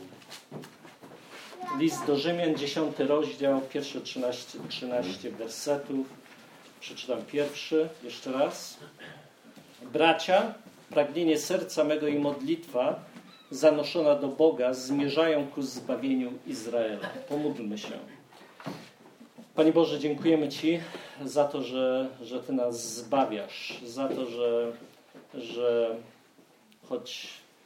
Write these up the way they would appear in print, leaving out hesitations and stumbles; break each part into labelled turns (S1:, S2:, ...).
S1: List do Rzymian, 10 rozdział, pierwsze 13 wersetów. Przeczytam pierwszy, jeszcze raz. Bracia, pragnienie serca mego i modlitwa zanoszona do Boga zmierzają ku zbawieniu Izraela. Pomódlmy się. Panie Boże, dziękujemy Ci za to, że Ty nas zbawiasz, za to, że choć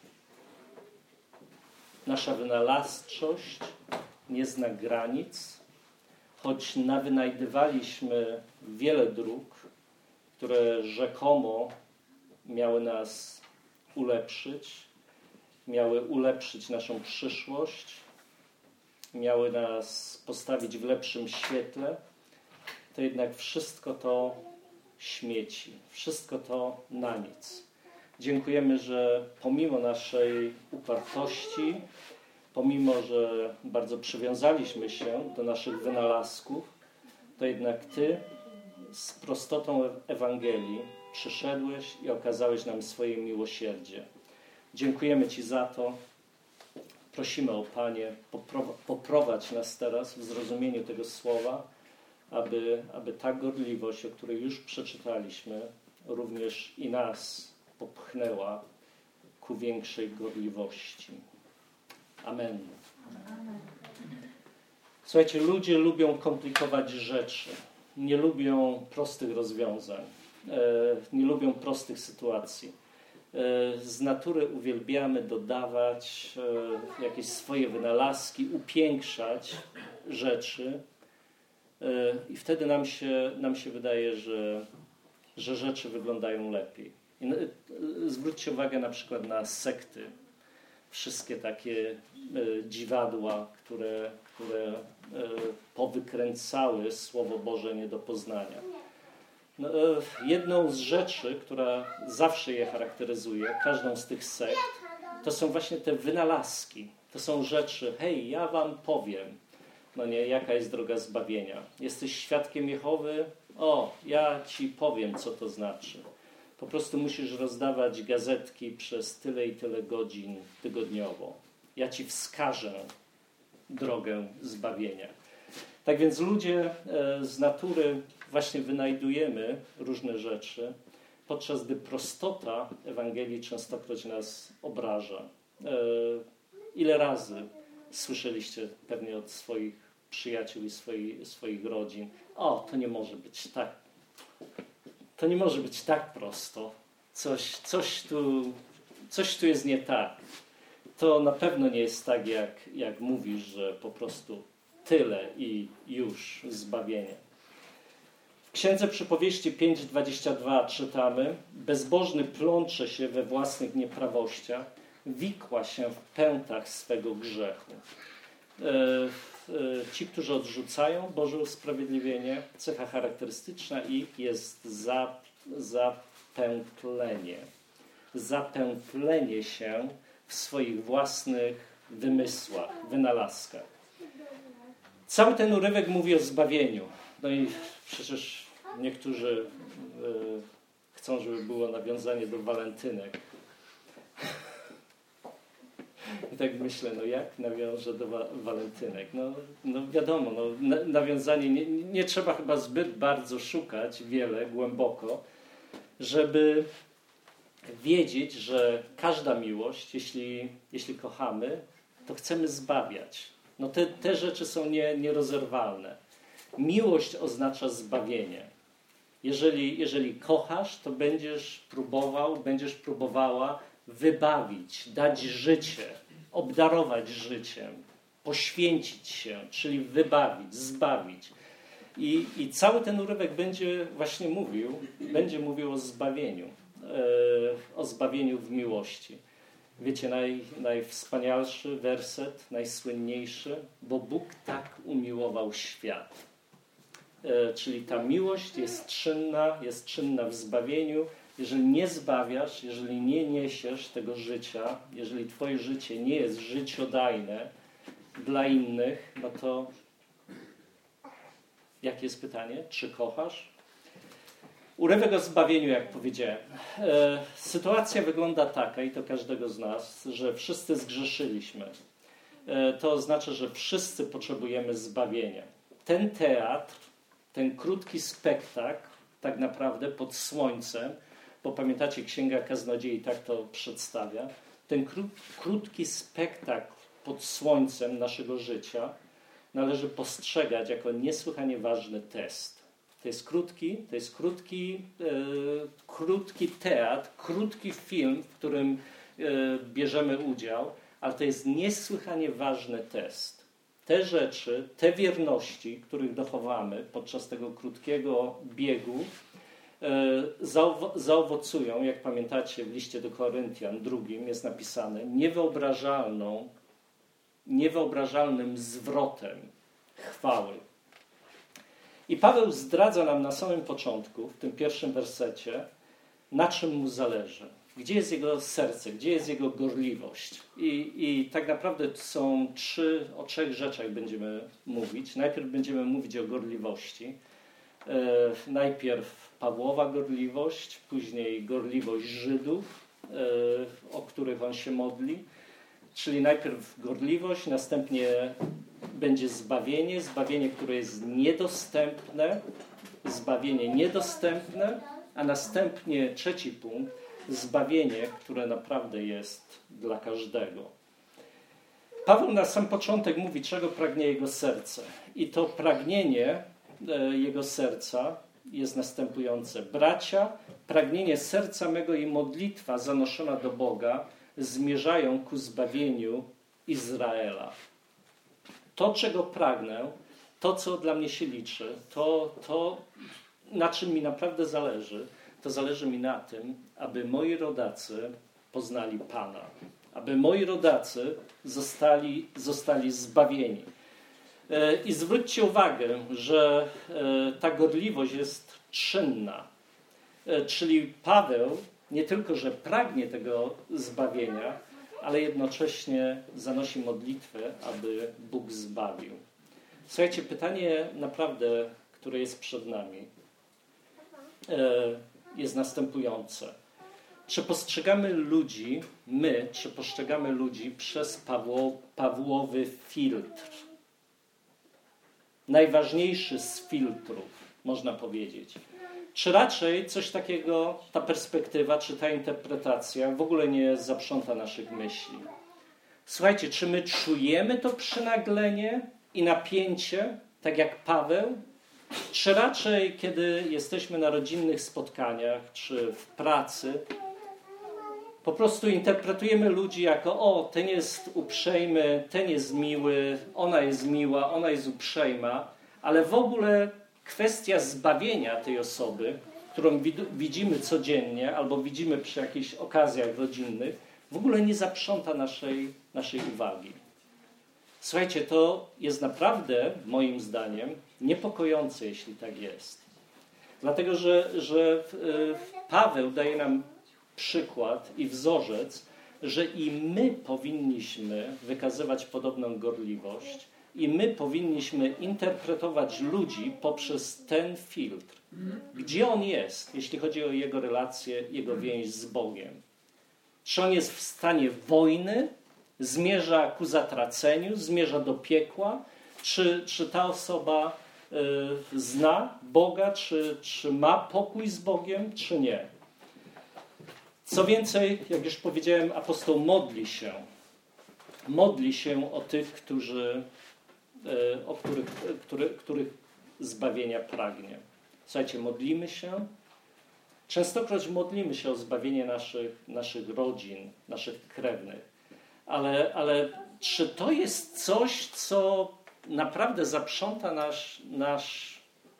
S1: nasza wynalazczość nie zna granic, choć nawynajdywaliśmy wiele dróg, które rzekomo miały nas miały ulepszyć naszą przyszłość, miały nas postawić w lepszym świetle, to jednak wszystko to śmieci, wszystko to na nic. Dziękujemy, że pomimo naszej upartości, pomimo, że bardzo przywiązaliśmy się do naszych wynalazków, to jednak Ty z prostotą Ewangelii przyszedłeś i okazałeś nam swoje miłosierdzie. Dziękujemy Ci za to. Prosimy o Panie, poprowadź nas teraz w zrozumieniu tego słowa, aby ta gorliwość, o której już przeczytaliśmy, również i nas popchnęła ku większej gorliwości. Amen. Słuchajcie, ludzie lubią komplikować rzeczy. Nie lubią prostych rozwiązań. Nie lubią prostych sytuacji. Z natury uwielbiamy dodawać jakieś swoje wynalazki, upiększać rzeczy i wtedy nam się wydaje, że rzeczy wyglądają lepiej. Zwróćcie uwagę na przykład na sekty. Wszystkie takie dziwadła, które powykręcały Słowo Boże nie do poznania. Jedną z rzeczy, która zawsze je charakteryzuje, każdą z tych sekt, to są właśnie te wynalazki. To są rzeczy, hej, ja wam powiem, jaka jest droga zbawienia. Jesteś świadkiem Jehowy? O, ja ci powiem, co to znaczy. Po prostu musisz rozdawać gazetki przez tyle i tyle godzin tygodniowo. Ja ci wskażę drogę zbawienia. Tak więc ludzie z natury właśnie wynajdujemy różne rzeczy, podczas gdy prostota Ewangelii częstokroć nas obraża. Ile razy słyszeliście pewnie od swoich przyjaciół i swoich rodzin: o, to nie może być tak. To nie może być tak prosto. Coś tu jest nie tak. To na pewno nie jest tak, jak mówisz, że po prostu tyle i już zbawienie. W Księdze Przypowieści 5:22 czytamy: bezbożny plącze się we własnych nieprawościach, wikła się w pętach swego grzechu. Ci, którzy odrzucają Boże usprawiedliwienie, cecha charakterystyczna ich jest zapętlenie. Zapętlenie się w swoich własnych wymysłach, wynalazkach. Cały ten urywek mówi o zbawieniu. No i przecież niektórzy chcą, żeby było nawiązanie do walentynek. I tak myślę, jak nawiążę do walentynek? No wiadomo, nawiązanie, nie trzeba chyba zbyt bardzo szukać, głęboko, żeby wiedzieć, że każda miłość, jeśli kochamy, to chcemy zbawiać. Te rzeczy są nierozerwalne. Miłość oznacza zbawienie. Jeżeli kochasz, to będziesz próbowała wybawić, dać życie, obdarować życiem, poświęcić się, czyli wybawić, zbawić. I cały ten urywek będzie mówił o zbawieniu w miłości. Wiecie, najwspanialszy werset, najsłynniejszy: bo Bóg tak umiłował świat. Czyli ta miłość jest czynna w zbawieniu. Jeżeli nie zbawiasz, jeżeli nie niesiesz tego życia, jeżeli twoje życie nie jest życiodajne dla innych, no to jakie jest pytanie? Czy kochasz? Urywek o zbawieniu, jak powiedziałem. Sytuacja wygląda taka, i to każdego z nas, że wszyscy zgrzeszyliśmy. to oznacza, że wszyscy potrzebujemy zbawienia. Ten teatr, ten krótki spektakl, tak naprawdę pod słońcem, bo pamiętacie, Księga Kaznodziei tak to przedstawia, ten krótki spektakl pod słońcem naszego życia należy postrzegać jako niesłychanie ważny test. To jest krótki teatr, krótki film, w którym bierzemy udział, ale to jest niesłychanie ważny test. Te rzeczy, te wierności, których dochowamy podczas tego krótkiego biegu, zaowocują, jak pamiętacie w liście do Koryntian 2 jest napisane, niewyobrażalnym zwrotem chwały. I Paweł zdradza nam na samym początku, w tym pierwszym wersecie, na czym mu zależy. Gdzie jest jego serce, gdzie jest jego gorliwość. I tak naprawdę o trzech rzeczach będziemy mówić. Najpierw będziemy mówić o gorliwości. Najpierw Pawłowa gorliwość, później gorliwość Żydów, o których on się modli. Czyli najpierw gorliwość, następnie będzie zbawienie, które jest niedostępne, a następnie trzeci punkt, zbawienie, które naprawdę jest dla każdego. Paweł na sam początek mówi, czego pragnie jego serce. I to pragnienie jego serca jest następujące. Bracia, pragnienie serca mego i modlitwa zanoszona do Boga zmierzają ku zbawieniu Izraela. To, czego pragnę, to, co dla mnie się liczy, to na czym mi naprawdę zależy, to zależy mi na tym, aby moi rodacy poznali Pana. Aby moi rodacy zostali zbawieni. I zwróćcie uwagę, że ta gorliwość jest czynna. Czyli Paweł nie tylko, że pragnie tego zbawienia, ale jednocześnie zanosi modlitwę, aby Bóg zbawił. Słuchajcie, pytanie naprawdę, które jest przed nami, jest następujące. Czy postrzegamy ludzi przez Pawłowy filtr? Najważniejszy z filtrów, można powiedzieć. Czy raczej coś takiego, ta perspektywa, czy ta interpretacja w ogóle nie zaprząta naszych myśli? Słuchajcie, czy my czujemy to przynaglenie i napięcie, tak jak Paweł? Czy raczej, kiedy jesteśmy na rodzinnych spotkaniach, czy w pracy, po prostu interpretujemy ludzi jako ten jest uprzejmy, ten jest miły, ona jest miła, ona jest uprzejma, ale w ogóle kwestia zbawienia tej osoby, którą widzimy codziennie albo widzimy przy jakichś okazjach rodzinnych, w ogóle nie zaprząta naszej uwagi. Słuchajcie, to jest naprawdę, moim zdaniem, niepokojące, jeśli tak jest. Dlatego, że Paweł daje nam przykład i wzorzec, że i my powinniśmy wykazywać podobną gorliwość i my powinniśmy interpretować ludzi poprzez ten filtr. Gdzie on jest, jeśli chodzi o jego relację, jego więź z Bogiem? Czy on jest w stanie wojny, zmierza ku zatraceniu, zmierza do piekła? Czy ta osoba zna Boga, czy ma pokój z Bogiem, czy nie? Co więcej, jak już powiedziałem, apostoł modli się o tych, których zbawienia pragnie. Słuchajcie, modlimy się. Częstokroć modlimy się o zbawienie naszych rodzin, naszych krewnych. Ale czy to jest coś, co naprawdę zaprząta nasz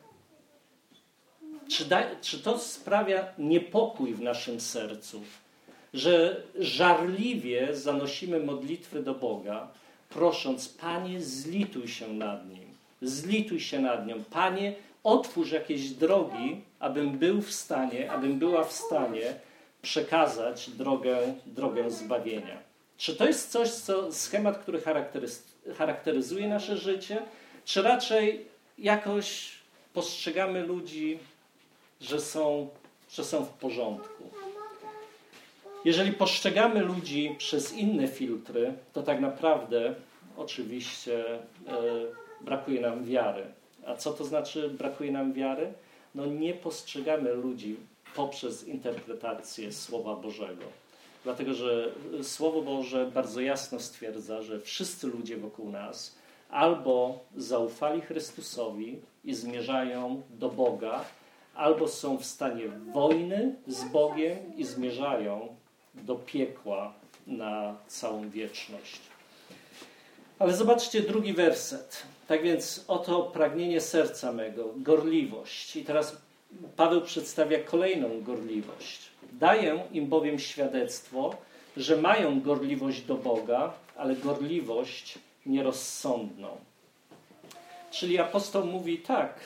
S1: czy to sprawia niepokój w naszym sercu, że żarliwie zanosimy modlitwy do Boga, prosząc, Panie, zlituj się nad nim, zlituj się nad nią. Panie, otwórz jakieś drogi, abym była w stanie przekazać drogę zbawienia. Czy to jest schemat, który charakteryzuje nasze życie, czy raczej jakoś postrzegamy ludzi, że są w porządku? Jeżeli postrzegamy ludzi przez inne filtry, to tak naprawdę oczywiście brakuje nam wiary. A co to znaczy brakuje nam wiary? No nie postrzegamy ludzi poprzez interpretację Słowa Bożego. Dlatego, że Słowo Boże bardzo jasno stwierdza, że wszyscy ludzie wokół nas albo zaufali Chrystusowi i zmierzają do Boga, albo są w stanie wojny z Bogiem i zmierzają do piekła na całą wieczność. Ale zobaczcie drugi werset. Tak więc oto pragnienie serca mego, gorliwość. I teraz Paweł przedstawia kolejną gorliwość. Daję im bowiem świadectwo, że mają gorliwość do Boga, ale gorliwość nierozsądną. Czyli apostoł mówi tak,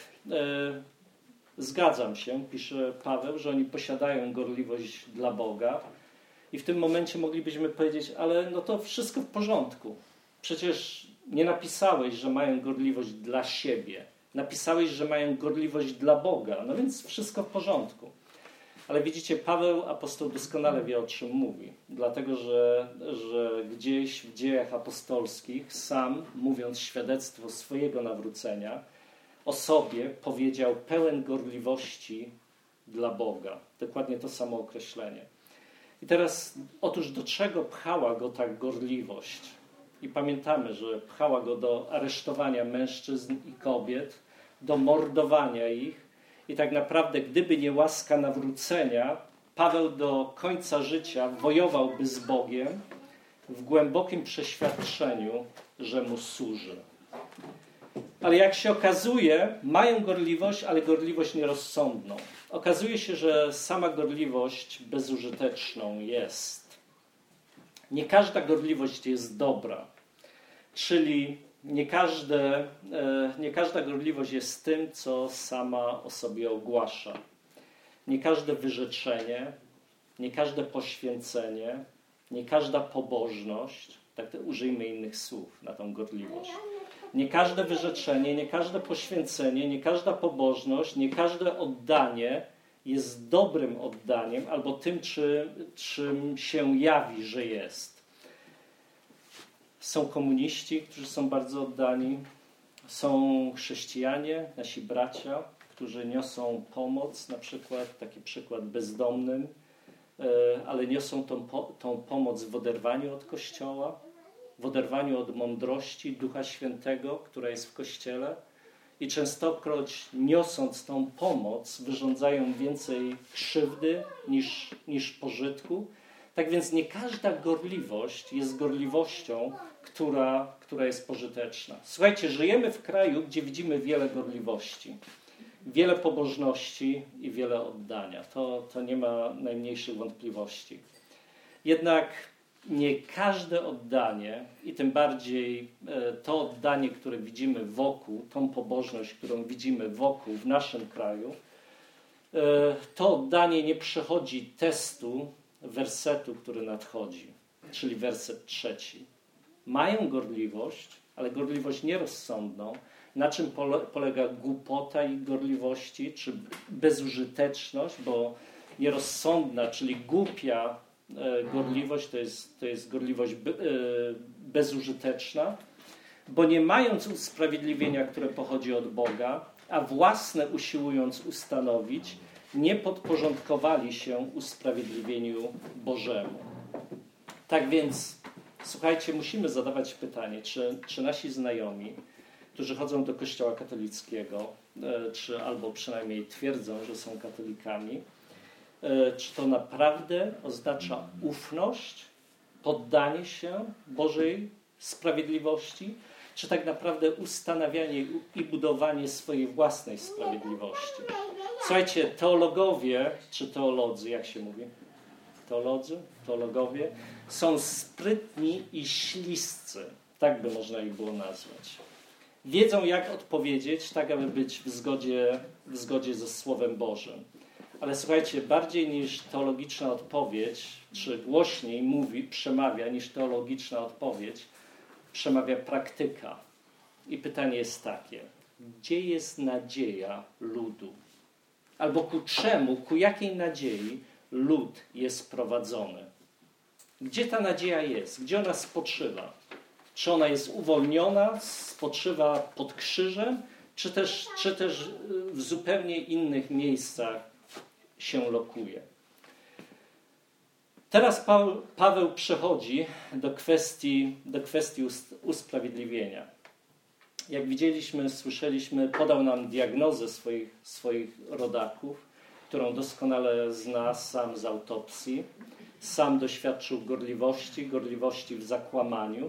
S1: zgadzam się, pisze Paweł, że oni posiadają gorliwość dla Boga i w tym momencie moglibyśmy powiedzieć, ale no to wszystko w porządku. Przecież nie napisałeś, że mają gorliwość dla siebie. Napisałeś, że mają gorliwość dla Boga. No więc wszystko w porządku. Ale widzicie, Paweł, apostoł, doskonale wie, o czym mówi. Dlatego, że gdzieś w dziejach apostolskich sam, mówiąc świadectwo swojego nawrócenia, o sobie powiedział pełen gorliwości dla Boga. Dokładnie to samo określenie. I teraz, otóż do czego pchała go ta gorliwość? I pamiętamy, że pchała go do aresztowania mężczyzn i kobiet, do mordowania ich. I tak naprawdę, gdyby nie łaska nawrócenia, Paweł do końca życia wojowałby z Bogiem w głębokim przeświadczeniu, że mu służy. Ale jak się okazuje, mają gorliwość, ale gorliwość nierozsądną. Okazuje się, że sama gorliwość bezużyteczną jest. Nie każda gorliwość jest dobra. Czyli nie każda gorliwość jest tym, co sama o sobie ogłasza. Nie każde wyrzeczenie, nie każde poświęcenie, nie każda pobożność, tak użyjmy innych słów na tą gorliwość. Nie każde wyrzeczenie, nie każde poświęcenie, nie każda pobożność, nie każde oddanie jest dobrym oddaniem albo tym, czym się jawi, że jest. Są komuniści, którzy są bardzo oddani. Są chrześcijanie, nasi bracia, którzy niosą pomoc, na przykład, taki przykład bezdomnym, ale niosą tą pomoc w oderwaniu od Kościoła, w oderwaniu od mądrości Ducha Świętego, która jest w Kościele. I częstokroć niosąc tą pomoc, wyrządzają więcej krzywdy niż pożytku. Tak więc nie każda gorliwość jest gorliwością, która jest pożyteczna. Słuchajcie, żyjemy w kraju, gdzie widzimy wiele gorliwości, wiele pobożności i wiele oddania. To nie ma najmniejszych wątpliwości. Jednak nie każde oddanie i tym bardziej to oddanie, które widzimy wokół, tą pobożność, którą widzimy wokół w naszym kraju, to oddanie nie przechodzi testu wersetu, który nadchodzi, czyli werset 3. Mają gorliwość, ale gorliwość nierozsądną. Na czym polega głupota ich gorliwości, czy bezużyteczność, bo nierozsądna, czyli głupia gorliwość to jest gorliwość bezużyteczna, bo nie mając usprawiedliwienia, które pochodzi od Boga, a własne usiłując ustanowić, nie podporządkowali się usprawiedliwieniu Bożemu. Tak więc, słuchajcie, musimy zadawać pytanie, czy nasi znajomi, którzy chodzą do Kościoła katolickiego, albo przynajmniej twierdzą, że są katolikami, czy to naprawdę oznacza ufność, poddanie się Bożej sprawiedliwości, czy tak naprawdę ustanawianie i budowanie swojej własnej sprawiedliwości. Słuchajcie, teologowie, czy teolodzy, jak się mówi? Teologowie są sprytni i śliscy, tak by można ich było nazwać. Wiedzą, jak odpowiedzieć, tak aby być w zgodzie ze Słowem Bożym. Ale słuchajcie, bardziej niż teologiczna odpowiedź, czy głośniej przemawia niż teologiczna odpowiedź, przemawia praktyka. I pytanie jest takie, gdzie jest nadzieja ludu? Albo ku jakiej nadziei lud jest prowadzony? Gdzie ta nadzieja jest? Gdzie ona spoczywa? Czy ona jest uwolniona, spoczywa pod krzyżem, czy też w zupełnie innych miejscach się lokuje. Teraz Paweł przechodzi do kwestii usprawiedliwienia. Jak widzieliśmy, słyszeliśmy, podał nam diagnozę swoich rodaków, którą doskonale zna sam z autopsji. Sam doświadczył gorliwości w zakłamaniu.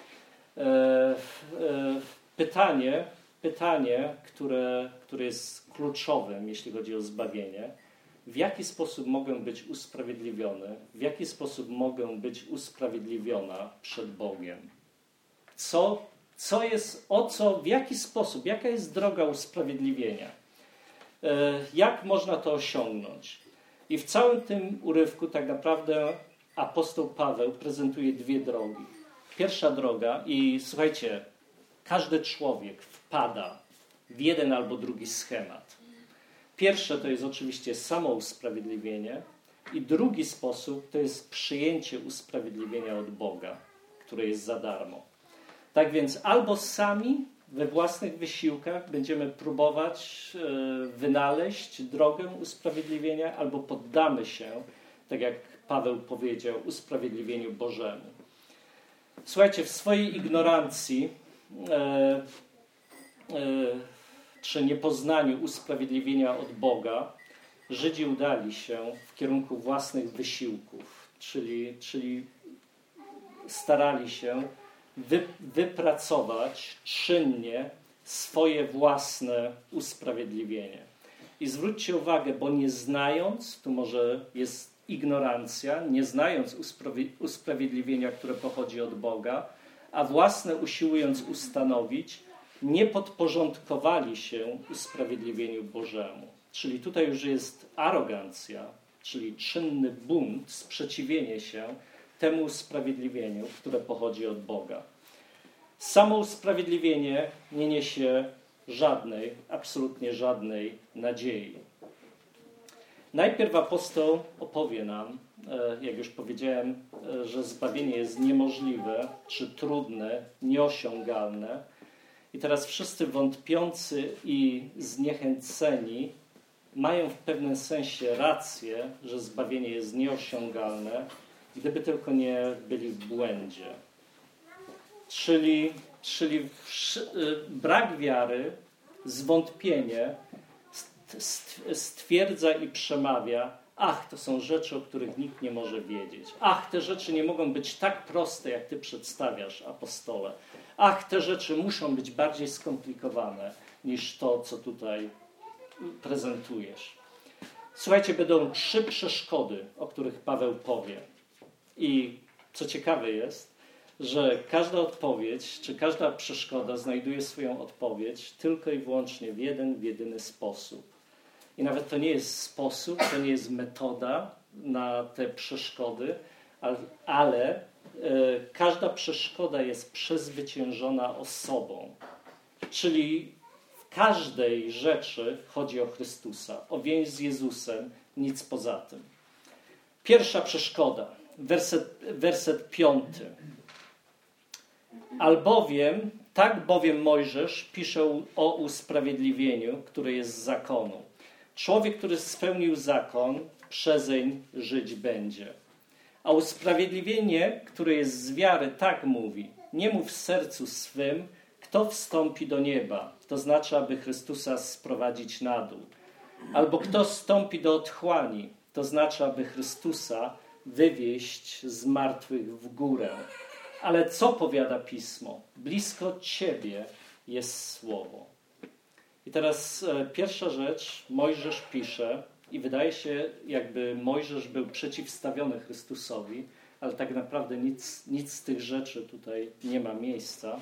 S1: Pytanie, które jest kluczowym, jeśli chodzi o zbawienie. W jaki sposób mogę być usprawiedliwiony? W jaki sposób mogę być usprawiedliwiona przed Bogiem? W jaki sposób, jaka jest droga usprawiedliwienia? Jak można to osiągnąć? I w całym tym urywku tak naprawdę apostoł Paweł prezentuje dwie drogi. Pierwsza droga, i słuchajcie, każdy człowiek wpada w jeden albo drugi schemat. Pierwsze to jest oczywiście samousprawiedliwienie i drugi sposób to jest przyjęcie usprawiedliwienia od Boga, które jest za darmo. Tak więc albo sami we własnych wysiłkach będziemy próbować wynaleźć drogę usprawiedliwienia, albo poddamy się, tak jak Paweł powiedział, usprawiedliwieniu Bożemu. Słuchajcie, w swojej ignorancji czy niepoznaniu usprawiedliwienia od Boga Żydzi udali się w kierunku własnych wysiłków, czyli starali się wypracować czynnie swoje własne usprawiedliwienie. I zwróćcie uwagę, bo nie znając, tu może jest ignorancja, nie znając usprawiedliwienia, które pochodzi od Boga, a własne usiłując ustanowić, nie podporządkowali się usprawiedliwieniu Bożemu. Czyli tutaj już jest arogancja, czyli czynny bunt, sprzeciwienie się temu usprawiedliwieniu, które pochodzi od Boga. Samo usprawiedliwienie nie niesie absolutnie żadnej nadziei. Najpierw apostoł opowie nam, jak już powiedziałem, że zbawienie jest niemożliwe, czy trudne, nieosiągalne. I teraz wszyscy wątpiący i zniechęceni mają w pewnym sensie rację, że zbawienie jest nieosiągalne, gdyby tylko nie byli w błędzie. Czyli brak wiary, zwątpienie stwierdza i przemawia: ach, to są rzeczy, o których nikt nie może wiedzieć. Ach, te rzeczy nie mogą być tak proste, jak ty przedstawiasz, apostole. Ach, te rzeczy muszą być bardziej skomplikowane niż to, co tutaj prezentujesz. Słuchajcie, będą 3 przeszkody, o których Paweł powie. I co ciekawe jest, że każda odpowiedź, czy każda przeszkoda znajduje swoją odpowiedź tylko i wyłącznie w jedyny sposób. I nawet to nie jest sposób, to nie jest metoda na te przeszkody, ale każda przeszkoda jest przezwyciężona osobą. Czyli w każdej rzeczy chodzi o Chrystusa, o więź z Jezusem, nic poza tym. Pierwsza przeszkoda, werset 5. Tak bowiem Mojżesz pisze o usprawiedliwieniu, które jest z zakonu. Człowiek, który spełnił zakon, przezeń żyć będzie. A usprawiedliwienie, które jest z wiary, tak mówi: nie mów w sercu swym, kto wstąpi do nieba, to znaczy, aby Chrystusa sprowadzić na dół. Albo kto wstąpi do otchłani, to znaczy, aby Chrystusa wywieźć z martwych w górę. Ale co powiada Pismo? Blisko ciebie jest słowo. I teraz pierwsza rzecz, Mojżesz pisze, i wydaje się, jakby Mojżesz był przeciwstawiony Chrystusowi, ale tak naprawdę nic z tych rzeczy tutaj nie ma miejsca.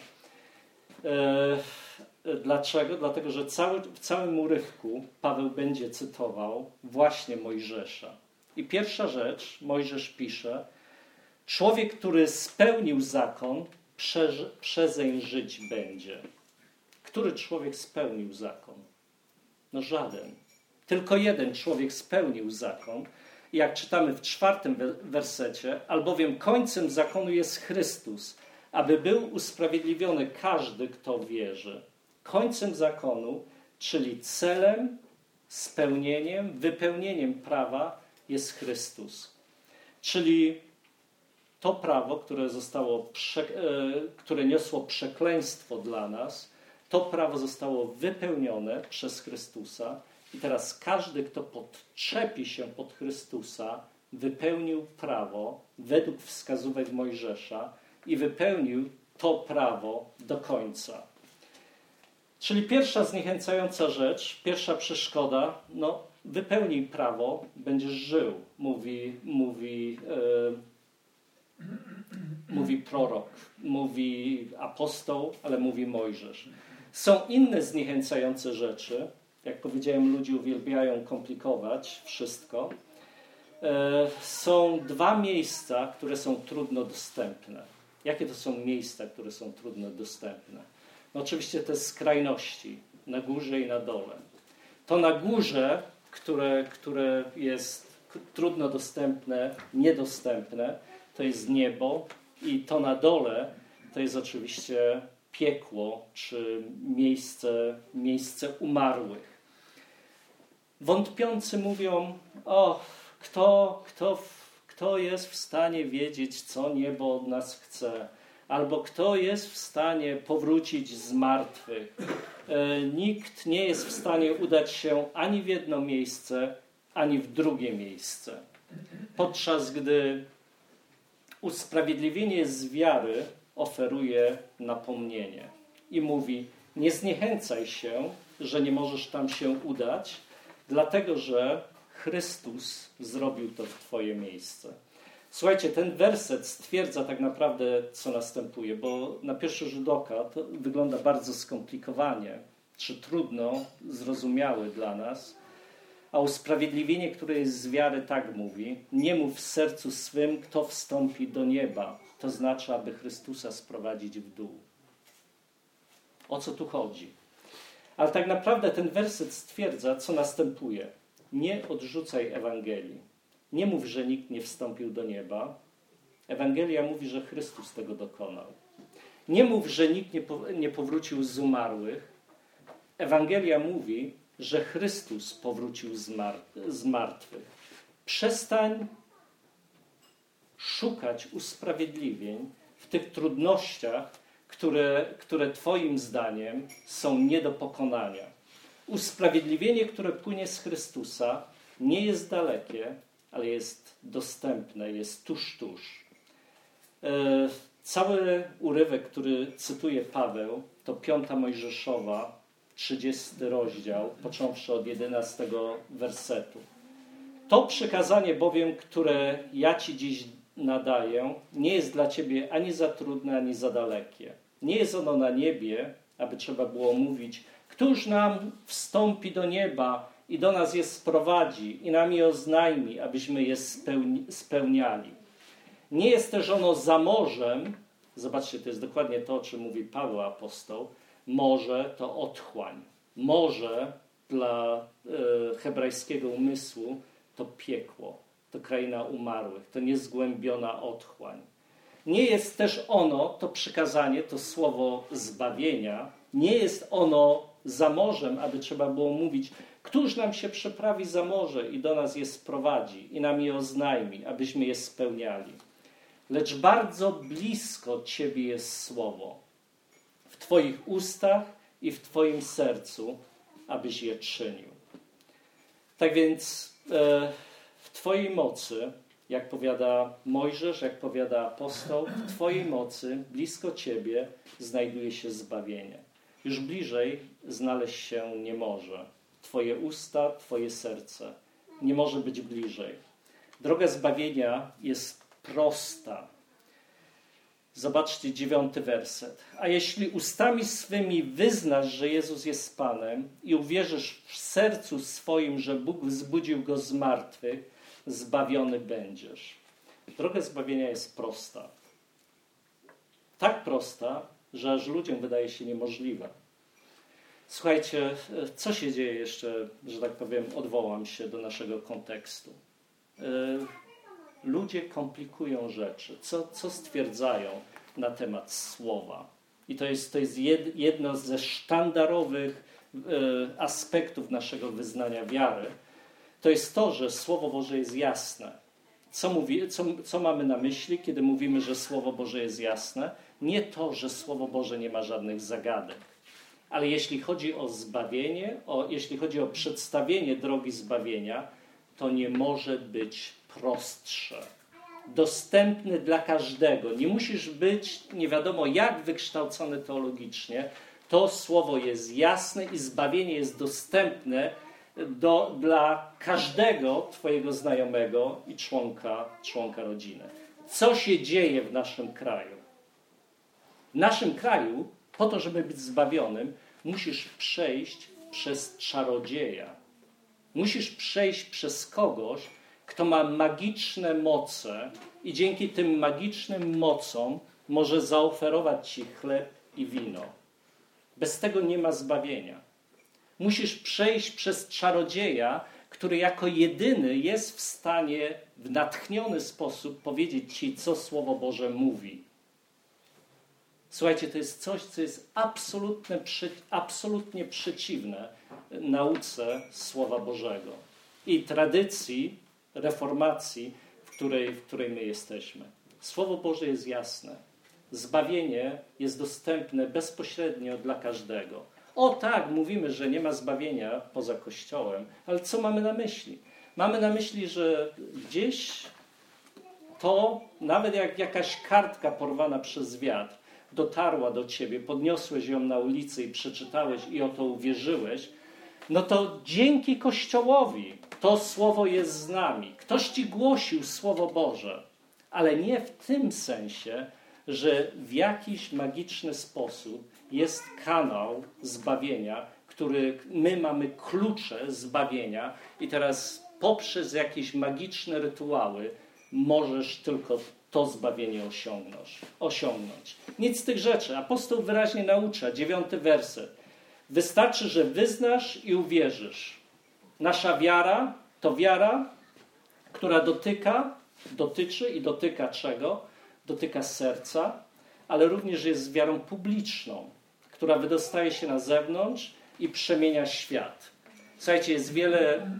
S1: Dlaczego? Dlatego, że w całym urywku Paweł będzie cytował właśnie Mojżesza. I pierwsza rzecz, Mojżesz pisze: człowiek, który spełnił zakon, przezeń żyć będzie. Który człowiek spełnił zakon? No żaden. Tylko jeden człowiek spełnił zakon. I jak czytamy w 4. wersecie, albowiem końcem zakonu jest Chrystus, aby był usprawiedliwiony każdy, kto wierzy. Końcem zakonu, czyli celem, spełnieniem, wypełnieniem prawa jest Chrystus. Czyli to prawo, które niosło przekleństwo dla nas, to prawo zostało wypełnione przez Chrystusa i teraz każdy, kto podczepi się pod Chrystusa, wypełnił prawo według wskazówek Mojżesza i wypełnił to prawo do końca. Czyli pierwsza zniechęcająca rzecz, pierwsza przeszkoda, wypełnij prawo, będziesz żył, mówi prorok, mówi apostoł, ale mówi Mojżesz. Są inne zniechęcające rzeczy. Jak powiedziałem, ludzie uwielbiają komplikować wszystko. Są dwa miejsca, które są trudno dostępne. Jakie to są miejsca, które są trudno dostępne? Oczywiście te skrajności, na górze i na dole. To na górze, które jest trudno dostępne, niedostępne, to jest niebo i to na dole to jest oczywiście piekło, czy miejsce umarłych. Wątpiący mówią, kto jest w stanie wiedzieć, co niebo od nas chce? Albo kto jest w stanie powrócić z martwych? Nikt nie jest w stanie udać się ani w jedno miejsce, ani w drugie miejsce. Podczas gdy usprawiedliwienie z wiary oferuje napomnienie i mówi, nie zniechęcaj się, że nie możesz tam się udać, dlatego że Chrystus zrobił to w twoje miejsce. Słuchajcie, ten werset stwierdza tak naprawdę, co następuje, bo na pierwszy rzut oka to wygląda bardzo skomplikowanie, czy trudno zrozumiałe dla nas, a usprawiedliwienie, które jest z wiary, tak mówi, nie mów w sercu swym, kto wstąpi do nieba. To znaczy, aby Chrystusa sprowadzić w dół. O co tu chodzi? Ale tak naprawdę ten werset stwierdza, co następuje. Nie odrzucaj Ewangelii. Nie mów, że nikt nie wstąpił do nieba. Ewangelia mówi, że Chrystus tego dokonał. Nie mów, że nikt nie powrócił z umarłych. Ewangelia mówi, że Chrystus powrócił z martwych. Przestań szukać usprawiedliwień w tych trudnościach, które twoim zdaniem są nie do pokonania. Usprawiedliwienie, które płynie z Chrystusa, nie jest dalekie, ale jest dostępne, jest tuż. Cały urywek, który cytuje Paweł, to 5 Mojżeszowa, 30 rozdział, począwszy od 11 wersetu. To przykazanie bowiem, które ja ci dziś nadaję, nie jest dla ciebie ani za trudne, ani za dalekie. Nie jest ono na niebie, aby trzeba było mówić, któż nam wstąpi do nieba i do nas je sprowadzi i nam je oznajmi, abyśmy je spełniali. Nie jest też ono za morzem, zobaczcie, to jest dokładnie to, o czym mówi Paweł apostoł, morze to otchłań. Morze dla hebrajskiego umysłu to piekło, to kraina umarłych, to niezgłębiona otchłań. Nie jest też ono, to przykazanie, to słowo zbawienia, nie jest ono za morzem, aby trzeba było mówić, któż nam się przeprawi za morze i do nas je sprowadzi i nam je oznajmi, abyśmy je spełniali. Lecz bardzo blisko ciebie jest słowo, w twoich ustach i w twoim sercu, abyś je czynił. Tak więc w twojej mocy, jak powiada Mojżesz, jak powiada apostoł, w twojej mocy, blisko ciebie znajduje się zbawienie. Już bliżej znaleźć się nie może. Twoje usta, twoje serce. Nie może być bliżej. Droga zbawienia jest prosta. Zobaczcie 9 werset. A jeśli ustami swymi wyznasz, że Jezus jest Panem i uwierzysz w sercu swoim, że Bóg wzbudził Go z martwych, zbawiony będziesz. Droga zbawienia jest prosta. Tak prosta, że aż ludziom wydaje się niemożliwa. Słuchajcie, co się dzieje jeszcze, że tak powiem, odwołam się do naszego kontekstu. Ludzie komplikują rzeczy. Co stwierdzają? na temat słowa. I to jest jedno ze sztandarowych aspektów naszego wyznania wiary. To jest to, że Słowo Boże jest jasne. Co mamy na myśli, kiedy mówimy, że Słowo Boże jest jasne? Nie to, że Słowo Boże nie ma żadnych zagadek. Ale jeśli chodzi o zbawienie, jeśli chodzi o przedstawienie drogi zbawienia, to nie może być prostsze. Dostępny dla każdego. Nie musisz być nie wiadomo jak wykształcony teologicznie. To Słowo jest jasne i zbawienie jest dostępne dla każdego twojego znajomego i członka rodziny. Co się dzieje w naszym kraju? W naszym kraju, po to, żeby być zbawionym, musisz przejść przez czarodzieja. Musisz przejść przez kogoś, kto ma magiczne moce i dzięki tym magicznym mocom może zaoferować ci chleb i wino. Bez tego nie ma zbawienia. Musisz przejść przez czarodzieja, który jako jedyny jest w stanie w natchniony sposób powiedzieć ci, co Słowo Boże mówi. Słuchajcie, to jest coś, co jest absolutnie przeciwne nauce Słowa Bożego i tradycji reformacji, w której my jesteśmy. Słowo Boże jest jasne. Zbawienie jest dostępne bezpośrednio dla każdego. O tak, mówimy, że nie ma zbawienia poza Kościołem, ale co mamy na myśli? Mamy na myśli, że gdzieś to, nawet jak jakaś kartka porwana przez wiatr, dotarła do ciebie, podniosłeś ją na ulicy i przeczytałeś i o to uwierzyłeś, no to dzięki Kościołowi to Słowo jest z nami. Ktoś ci głosił Słowo Boże, ale nie w tym sensie, że w jakiś magiczny sposób jest kanał zbawienia, my mamy klucze zbawienia i teraz poprzez jakieś magiczne rytuały możesz tylko to zbawienie osiągnąć. Nic z tych rzeczy. Apostoł wyraźnie naucza, 9 werset. Wystarczy, że wyznasz i uwierzysz. Nasza wiara to wiara, która dotyczy i dotyka czego? Dotyka serca, ale również jest wiarą publiczną, która wydostaje się na zewnątrz i przemienia świat. Słuchajcie, jest wiele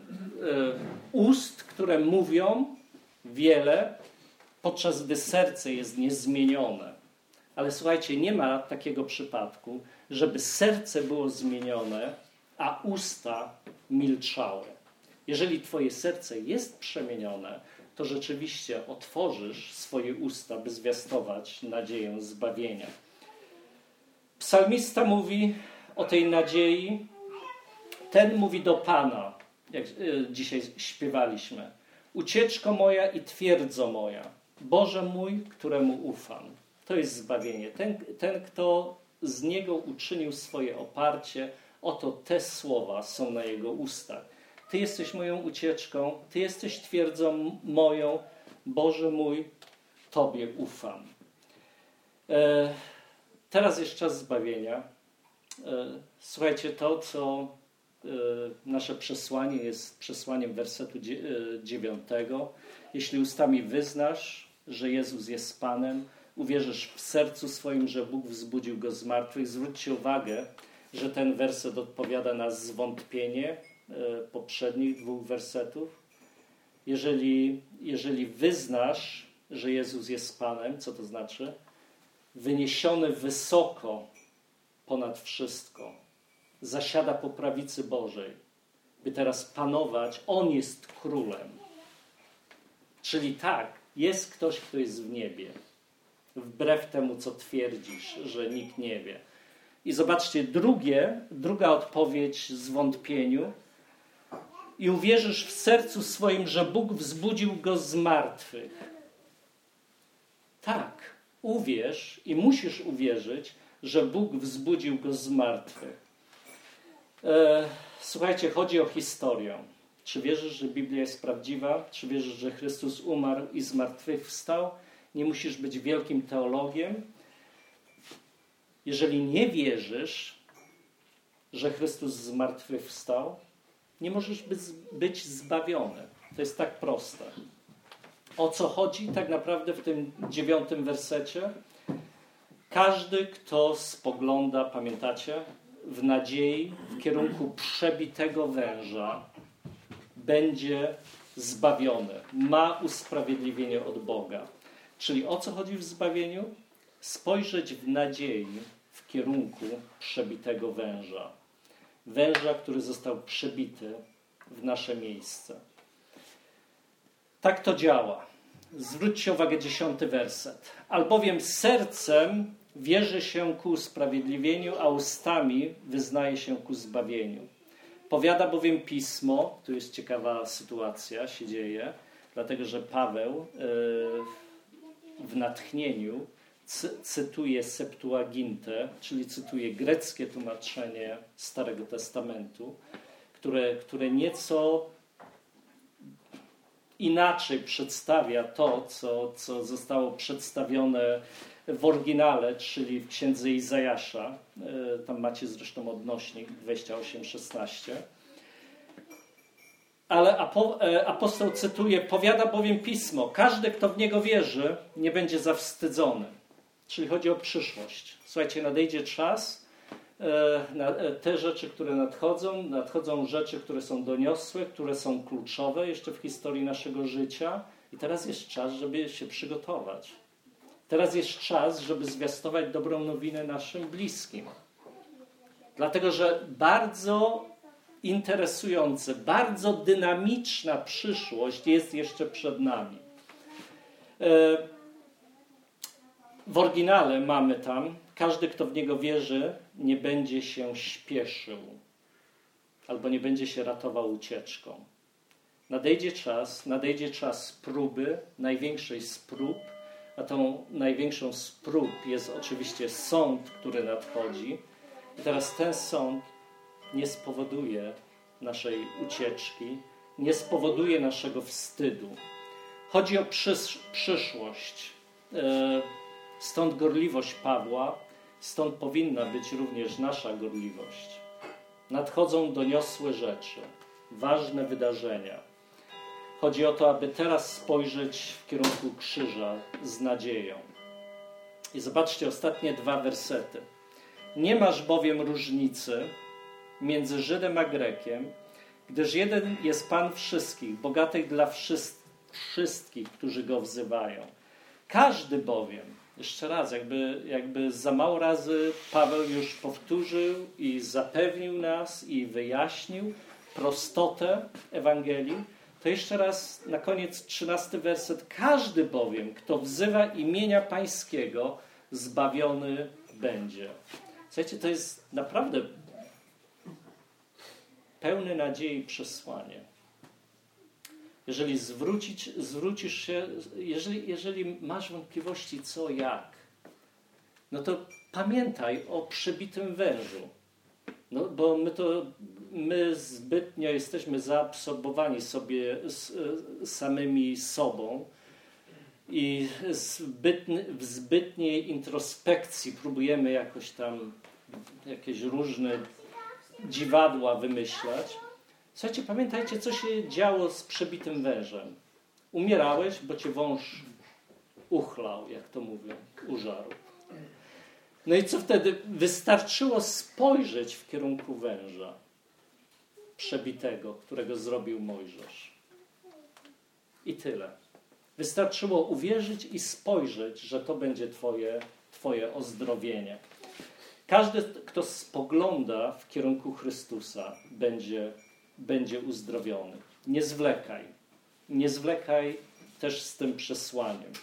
S1: ust, które mówią wiele, podczas gdy serce jest niezmienione. Ale słuchajcie, nie ma takiego przypadku, żeby serce było zmienione, a usta milczały. Jeżeli twoje serce jest przemienione, to rzeczywiście otworzysz swoje usta, by zwiastować nadzieję zbawienia. Psalmista mówi o tej nadziei. Ten mówi do Pana, jak dzisiaj śpiewaliśmy. Ucieczko moja i twierdzo moja. Boże mój, któremu ufam. To jest zbawienie. Ten, kto z Niego uczynił swoje oparcie, oto te słowa są na Jego ustach. Ty jesteś moją ucieczką, Ty jesteś twierdzą moją. Boże mój, Tobie ufam. Teraz jest czas zbawienia. Słuchajcie, to co nasze przesłanie jest przesłaniem wersetu 9. Jeśli ustami wyznasz, że Jezus jest Panem, uwierzysz w sercu swoim, że Bóg wzbudził Go z martwych. Zwróćcie uwagę, że ten werset odpowiada na zwątpienie poprzednich 2 wersetów. Jeżeli wyznasz, że Jezus jest Panem, co to znaczy? Wyniesiony wysoko ponad wszystko. Zasiada po prawicy Bożej, by teraz panować. On jest królem. Czyli tak, jest ktoś, kto jest w niebie. Wbrew temu, co twierdzisz, że nikt nie wie. I zobaczcie, druga odpowiedź zwątpieniu. I uwierzysz w sercu swoim, że Bóg wzbudził Go z martwych. Tak, uwierz i musisz uwierzyć, że Bóg wzbudził Go z martwych. Słuchajcie, chodzi o historię. Czy wierzysz, że Biblia jest prawdziwa? Czy wierzysz, że Chrystus umarł i zmartwychwstał? Nie musisz być wielkim teologiem. Jeżeli nie wierzysz, że Chrystus zmartwychwstał, nie możesz być zbawiony. To jest tak proste. O co chodzi tak naprawdę w tym 9 wersecie? Każdy, kto spogląda, pamiętacie, w nadziei w kierunku przebitego węża, będzie zbawiony, ma usprawiedliwienie od Boga. Czyli o co chodzi w zbawieniu? Spojrzeć w nadziei w kierunku przebitego węża. Węża, który został przebity w nasze miejsce. Tak to działa. Zwróćcie uwagę, 10 werset. Albowiem sercem wierzy się ku usprawiedliwieniu, a ustami wyznaje się ku zbawieniu. Powiada bowiem Pismo, tu jest ciekawa sytuacja, się dzieje, dlatego że Paweł w natchnieniu cytuje Septuagintę, czyli cytuje greckie tłumaczenie Starego Testamentu, które nieco inaczej przedstawia to, co zostało przedstawione w oryginale, czyli w księdze Izajasza. Tam macie zresztą odnośnik 28:16. Ale apostoł cytuje, powiada bowiem Pismo, każdy, kto w niego wierzy, nie będzie zawstydzony. Czyli chodzi o przyszłość. Słuchajcie, nadejdzie czas, te rzeczy, które nadchodzą rzeczy, które są doniosłe, które są kluczowe jeszcze w historii naszego życia. I teraz jest czas, żeby się przygotować. Teraz jest czas, żeby zwiastować dobrą nowinę naszym bliskim. Dlatego, że bardzo interesująca, bardzo dynamiczna przyszłość jest jeszcze przed nami. W oryginale mamy tam, każdy, kto w niego wierzy, nie będzie się śpieszył albo nie będzie się ratował ucieczką. Nadejdzie czas próby, największej z prób, a tą największą z prób jest oczywiście sąd, który nadchodzi. I teraz ten sąd nie spowoduje naszej ucieczki, nie spowoduje naszego wstydu. Chodzi o przyszłość. Stąd gorliwość Pawła, stąd powinna być również nasza gorliwość. Nadchodzą doniosłe rzeczy, ważne wydarzenia. Chodzi o to, aby teraz spojrzeć w kierunku krzyża z nadzieją. I zobaczcie ostatnie 2 wersety. Nie masz bowiem różnicy między Żydem a Grekiem, gdyż jeden jest Pan wszystkich, bogaty dla wszystkich, którzy Go wzywają. Każdy bowiem, jeszcze raz, jakby za mało razy Paweł już powtórzył i zapewnił nas i wyjaśnił prostotę Ewangelii, to jeszcze raz na koniec 13 werset. Każdy bowiem, kto wzywa imienia Pańskiego, zbawiony będzie. Słuchajcie, to jest naprawdę pełne nadziei przesłanie. Jeżeli zwrócisz się, jeżeli masz wątpliwości co, jak, no to pamiętaj o przebitym wężu. No, bo my zbytnio jesteśmy zaabsorbowani sobie samymi sobą i w zbytniej introspekcji próbujemy jakoś tam jakieś różne dziwadła wymyślać. Słuchajcie, pamiętajcie, co się działo z przebitym wężem. Umierałeś, bo cię wąż uchlał, jak to mówią, użarł. No i co wtedy? Wystarczyło spojrzeć w kierunku węża przebitego, którego zrobił Mojżesz. I tyle. Wystarczyło uwierzyć i spojrzeć, że to będzie twoje ozdrowienie. Każdy, kto spogląda w kierunku Chrystusa, będzie uzdrowiony. Nie zwlekaj. Nie zwlekaj też z tym przesłaniem.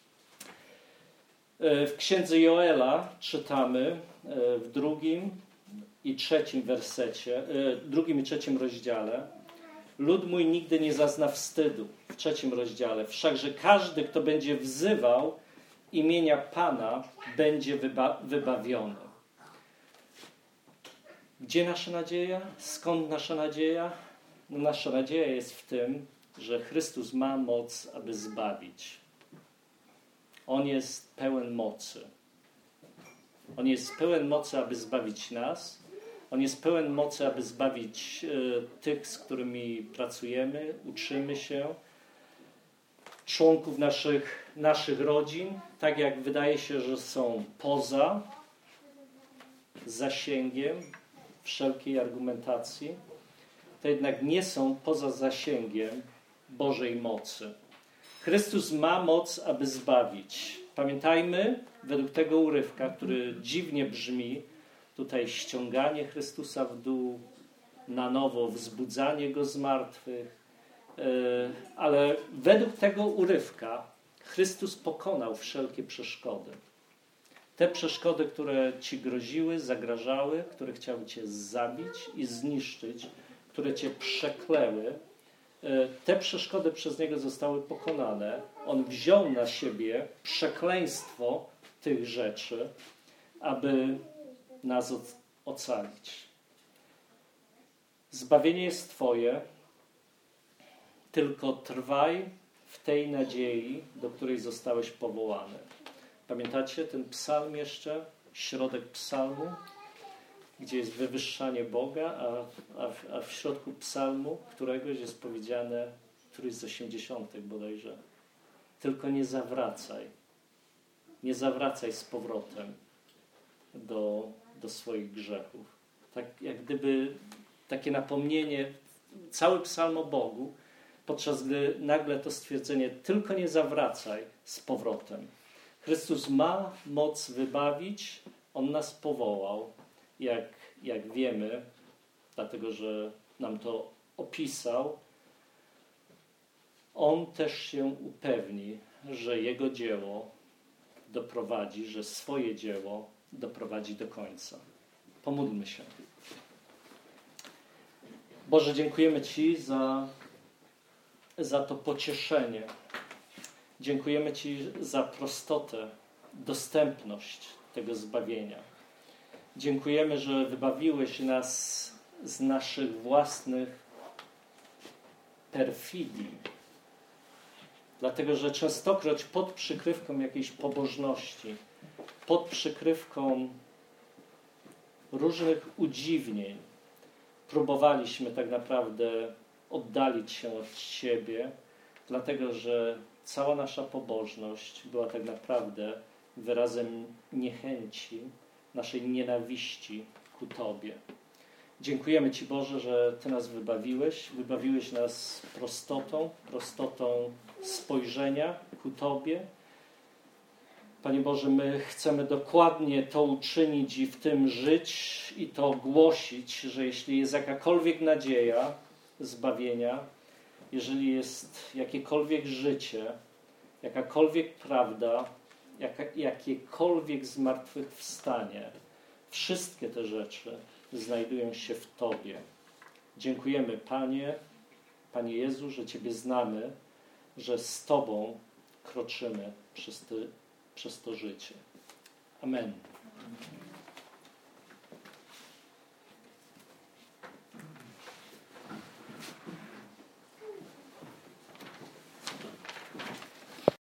S1: W księdze Joela czytamy w 2. i 3. wersecie, 2. i 3. rozdziale: lud mój nigdy nie zazna wstydu. W 3. rozdziale: wszakże każdy, kto będzie wzywał imienia Pana, będzie wybawiony. Gdzie nasza nadzieja? Skąd nasza nadzieja? No, nasza nadzieja jest w tym, że Chrystus ma moc, aby zbawić. On jest pełen mocy. On jest pełen mocy, aby zbawić nas. On jest pełen mocy, aby zbawić tych, z którymi pracujemy, uczymy się. członków naszych rodzin, tak jak wydaje się, że są poza zasięgiem wszelkiej argumentacji, to jednak nie są poza zasięgiem Bożej mocy. Chrystus ma moc, aby zbawić. Pamiętajmy, według tego urywka, który dziwnie brzmi, tutaj ściąganie Chrystusa w dół, na nowo wzbudzanie Go z martwych, ale według tego urywka Chrystus pokonał wszelkie przeszkody. Te przeszkody, które Ci groziły, zagrażały, które chciały Cię zabić i zniszczyć, które Cię przekleły, te przeszkody przez Niego zostały pokonane. On wziął na siebie przekleństwo tych rzeczy, aby nas ocalić. Zbawienie jest Twoje, tylko trwaj w tej nadziei, do której zostałeś powołany. Pamiętacie ten psalm jeszcze? Środek psalmu, gdzie jest wywyższanie Boga, a w środku psalmu któregoś jest powiedziane, któryś z 80 bodajże, tylko nie zawracaj. Nie zawracaj z powrotem do swoich grzechów. Tak jak gdyby takie napomnienie, cały psalm o Bogu, podczas gdy nagle to stwierdzenie, tylko nie zawracaj z powrotem. Chrystus ma moc wybawić, On nas powołał, jak wiemy, dlatego że nam to opisał. On też się upewni, że Jego dzieło doprowadzi, że swoje dzieło doprowadzi do końca. Pomódlmy się. Boże, dziękujemy Ci za to pocieszenie. Dziękujemy Ci za prostotę, dostępność tego zbawienia. Dziękujemy, że wybawiłeś nas z naszych własnych perfidii. Dlatego, że częstokroć pod przykrywką jakiejś pobożności, pod przykrywką różnych udziwnień próbowaliśmy tak naprawdę oddalić się od siebie, dlatego, że cała nasza pobożność była tak naprawdę wyrazem niechęci, naszej nienawiści ku Tobie. Dziękujemy Ci, Boże, że Ty nas wybawiłeś. Wybawiłeś nas prostotą spojrzenia ku Tobie. Panie Boże, my chcemy dokładnie to uczynić i w tym żyć i to głosić, że jeśli jest jakakolwiek nadzieja zbawienia, jeżeli jest jakiekolwiek życie, jakakolwiek prawda, jakiekolwiek zmartwychwstanie, wszystkie te rzeczy znajdują się w Tobie. Dziękujemy, Panie Jezu, że Ciebie znamy, że z Tobą kroczymy przez to życie. Amen.